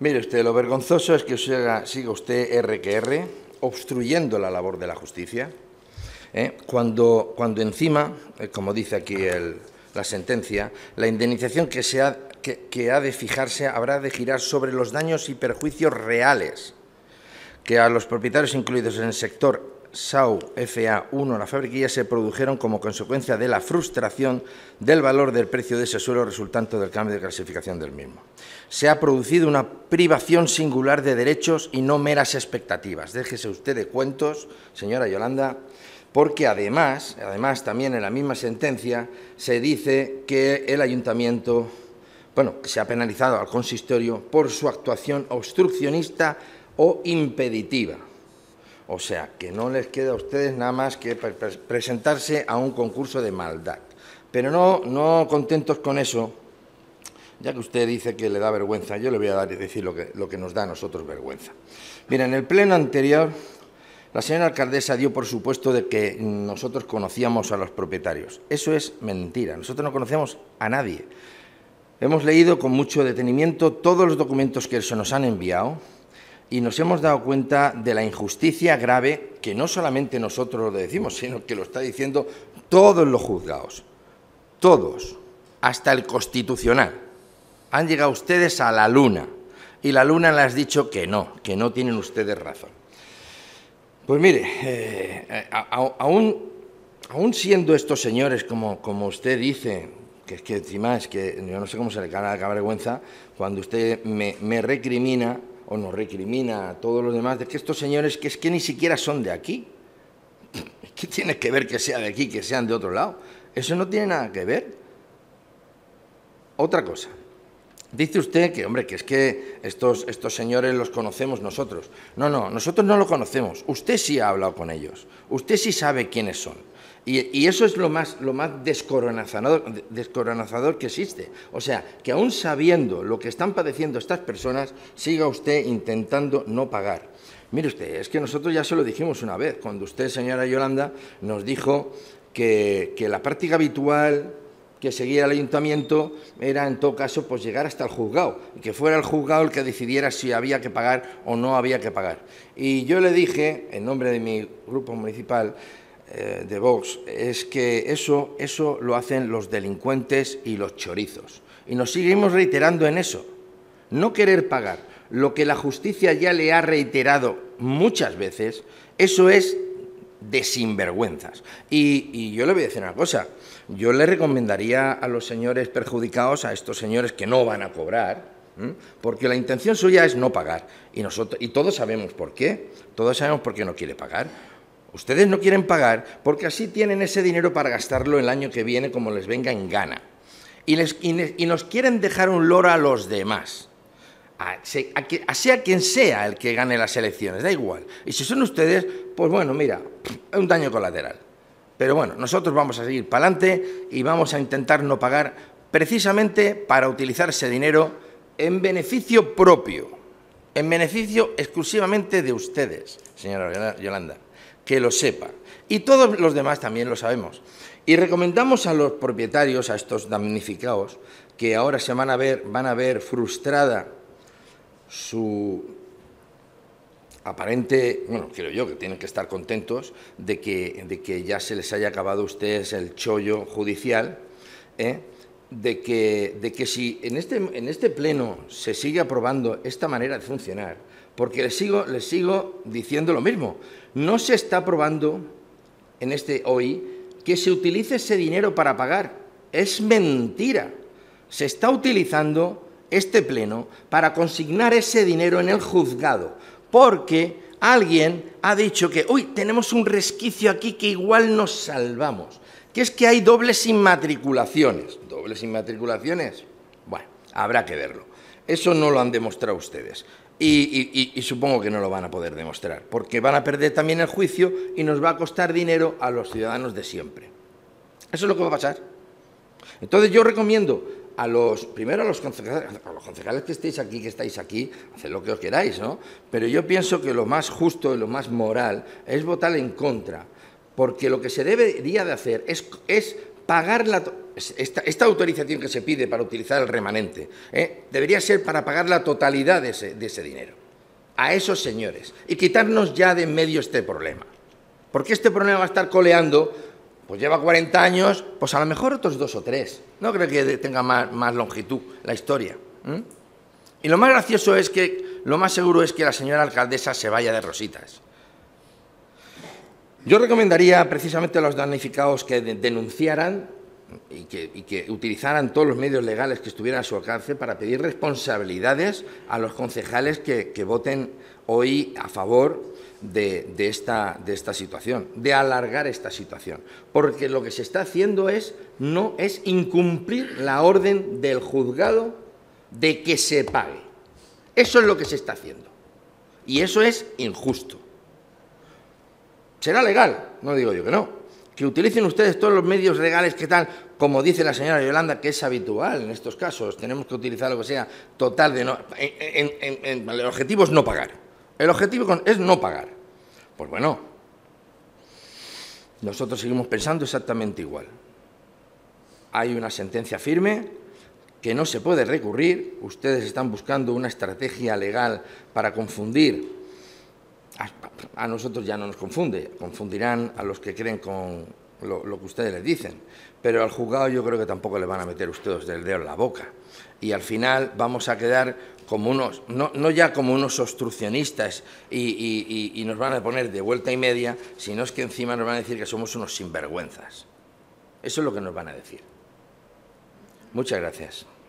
Mire usted, lo vergonzoso es que siga usted R que R, obstruyendo la labor de la justicia, cuando encima, como dice aquí la sentencia, la indemnización que ha de fijarse habrá de girar sobre los daños y perjuicios reales que a los propietarios incluidos en el sector SAU FA1, la fabriquilla, se produjeron como consecuencia de la frustración del valor del precio de ese suelo resultante del cambio de clasificación del mismo. Se ha producido una privación singular de derechos y no meras expectativas. Déjese usted de cuentos, señora Yolanda, porque además también en la misma sentencia se dice que el ayuntamiento, se ha penalizado al consistorio por su actuación obstruccionista o impeditiva. O sea, que no les queda a ustedes nada más que presentarse a un concurso de maldad. Pero no contentos con eso, ya que usted dice que le da vergüenza, yo le voy a decir lo que nos da a nosotros vergüenza. Mira, en el pleno anterior, la señora alcaldesa dio por supuesto de que nosotros conocíamos a los propietarios. Eso es mentira, nosotros no conocemos a nadie. Hemos leído con mucho detenimiento todos los documentos que se nos han enviado y nos hemos dado cuenta de la injusticia grave que no solamente nosotros lo decimos, sino que lo está diciendo todos los juzgados, todos, hasta el Constitucional. Han llegado ustedes a la luna y la luna les ha dicho que no tienen ustedes razón. Pues mire, aún siendo estos señores, como usted dice, que encima es que yo no sé cómo se le cae la vergüenza cuando usted me recrimina o nos recrimina a todos los demás de que estos señores que es que ni siquiera son de aquí. ¿Qué tiene que ver que sea de aquí, que sean de otro lado? Eso no tiene nada que ver. Otra cosa. Dice usted que, hombre, que es que estos señores los conocemos nosotros. No, nosotros no lo conocemos. Usted sí ha hablado con ellos. Usted sí sabe quiénes son. Y eso es lo más descoronazador que existe. O sea, que aún sabiendo lo que están padeciendo estas personas, siga usted intentando no pagar. Mire usted, es que nosotros ya se lo dijimos una vez, cuando usted, señora Yolanda, nos dijo que la práctica habitual que seguía el ayuntamiento era, en todo caso, pues llegar hasta el juzgado, y que fuera el juzgado el que decidiera si había que pagar o no había que pagar. Y yo le dije, en nombre de mi grupo municipal de Vox, es que eso lo hacen los delincuentes y los chorizos. Y nos seguimos reiterando en eso, no querer pagar lo que la justicia ya le ha reiterado muchas veces, eso es de sinvergüenzas. Y yo le voy a decir una cosa, yo le recomendaría a los señores perjudicados, a estos señores que no van a cobrar, porque la intención suya es no pagar, y todos sabemos por qué, no quiere pagar. Ustedes no quieren pagar porque así tienen ese dinero para gastarlo el año que viene como les venga en gana. Y nos quieren dejar un loro a los demás. Sea quien sea el que gane las elecciones, da igual. Y si son ustedes, pues bueno, mira, es un daño colateral. Pero bueno, nosotros vamos a seguir para adelante y vamos a intentar no pagar precisamente para utilizar ese dinero en beneficio propio, en beneficio exclusivamente de ustedes, señora Yolanda, que lo sepa. Y todos los demás también lo sabemos. Y recomendamos a los propietarios, a estos damnificados, que ahora se van a ver frustrada su aparente, creo yo que tienen que estar contentos de que ya se les haya acabado a ustedes el chollo judicial, de que si en este pleno se sigue aprobando esta manera de funcionar, porque les sigo diciendo lo mismo, no se está aprobando hoy que se utilice ese dinero para pagar, es mentira, se está utilizando este pleno para consignar ese dinero en el juzgado, porque alguien ha dicho que, tenemos un resquicio aquí que igual nos salvamos, que es que hay dobles inmatriculaciones. ¿Dobles inmatriculaciones? Bueno, habrá que verlo. Eso no lo han demostrado ustedes y supongo que no lo van a poder demostrar, porque van a perder también el juicio y nos va a costar dinero a los ciudadanos de siempre. Eso es lo que va a pasar. Entonces yo recomiendo primero a los concejales que estáis aquí, haced lo que os queráis, ¿no? Pero yo pienso que lo más justo y lo más moral es votar en contra, porque lo que se debería de hacer es pagar esta autorización que se pide para utilizar el remanente, debería ser para pagar la totalidad de ese dinero a esos señores y quitarnos ya de en medio este problema. Porque este problema va a estar coleando, pues lleva 40 años, pues a lo mejor otros 2 o 3. No creo que tenga más longitud la historia. Y lo más gracioso es que, lo más seguro es que la señora alcaldesa se vaya de rositas. Yo recomendaría precisamente a los damnificados que denunciaran y que utilizaran todos los medios legales que estuvieran a su alcance para pedir responsabilidades a los concejales que voten hoy a favor de esta situación, de alargar esta situación. Porque lo que se está haciendo es incumplir la orden del juzgado de que se pague. Eso es lo que se está haciendo. Y eso es injusto. Será legal, no digo yo que no. Que utilicen ustedes todos los medios legales que tal, como dice la señora Yolanda, que es habitual en estos casos. Tenemos que utilizar lo que sea total de no... el objetivo es no pagar. El objetivo es no pagar. Pues bueno, nosotros seguimos pensando exactamente igual. Hay una sentencia firme que no se puede recurrir. Ustedes están buscando una estrategia legal para confundir. A nosotros ya no nos confunde, confundirán a los que creen con lo que ustedes les dicen, pero al juzgado yo creo que tampoco le van a meter ustedes el dedo en la boca y al final vamos a quedar como unos, no ya como unos obstruccionistas y nos van a poner de vuelta y media, sino es que encima nos van a decir que somos unos sinvergüenzas. Eso es lo que nos van a decir. Muchas gracias.